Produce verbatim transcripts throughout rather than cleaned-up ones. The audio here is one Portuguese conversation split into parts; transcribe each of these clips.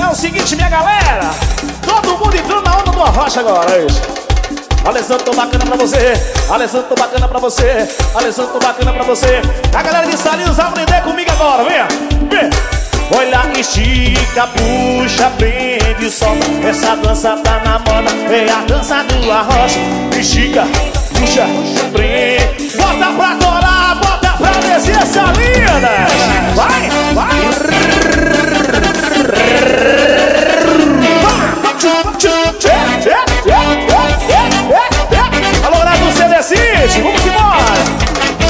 É o seguinte, minha galera, todo mundo entrando na onda do arrocha agora, é isso. Alessandro, tô bacana pra você. Alessandro, tô bacana pra você. Alessandro, tô bacana pra você. A galera de Salinhos vai aprender comigo agora, venha, vem. Olha, estica, puxa, prende, solta. Essa dança tá na moda, é a dança do arrocha. Estica, puxa, prende. Bota pra colar, bota pra descer essa linda. Vai, vai. Alô, galera do C D City, vamos embora.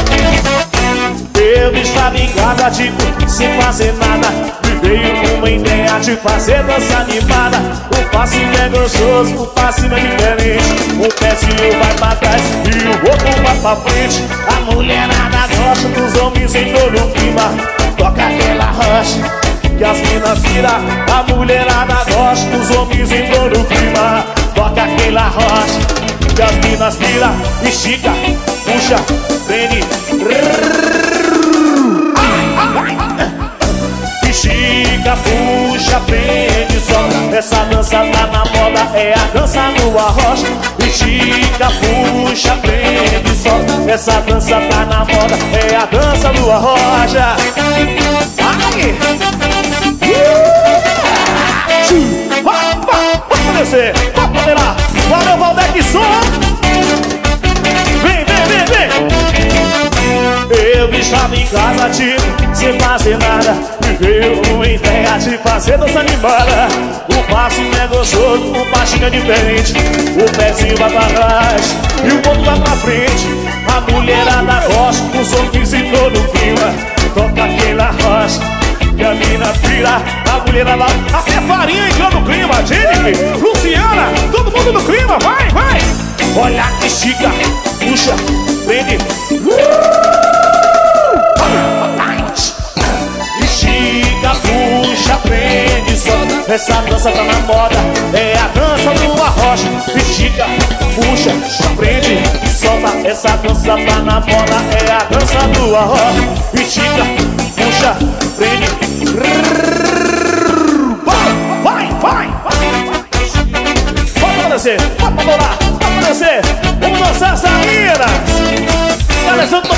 Eu estava em casa, tipo, sem fazer nada. Me veio uma ideia de fazer dança animada. O passinho é gostoso, o passinho é diferente. Um pezinho vai pra trás e o outro vai pra frente. A mulherada gosta dos homens em todo o clima. Toca aquela rocha que as minas vira. A mulherada gosta dos homens em todo o clima. Toca aquela rocha que as minas vira. Estica, puxa, prende. Estica, puxa, prende, solta. Essa dança tá na moda, é a dança do arrocha. Estica, puxa, prende, solta. Essa dança tá na moda, é a dança do arrocha. Ai! Vai, vai, vai descer, vai poder lá. Valeu, Valdec Som. Vem, vem, vem, vem. Eu estava em casa, tipo, sem fazer nada. Me veio uma ideia de fazer dança animada. O passo é gostoso, o passinho é diferente. O pezinho vai pra trás e o outro vai pra frente. A mulherada gosta, com sorriso em todo o clima. Toca aquela rocha que a mina tira. A mulherada, até farinha entrando no clima. Jennifer, Luciana, todo mundo no clima, vai, vai. Olha que estica, puxa, prende. Estica, puxa, prende, solta. Essa dança tá na moda, é a dança do arrocha. Estica, puxa, prende, solta. Essa dança tá na moda, é a dança do arrocha. Estica, puxa, prende. Vai, vai, vai, vai. Pode descer, pode adorar, pode descer. Vamos dançar essa mina. Alessandro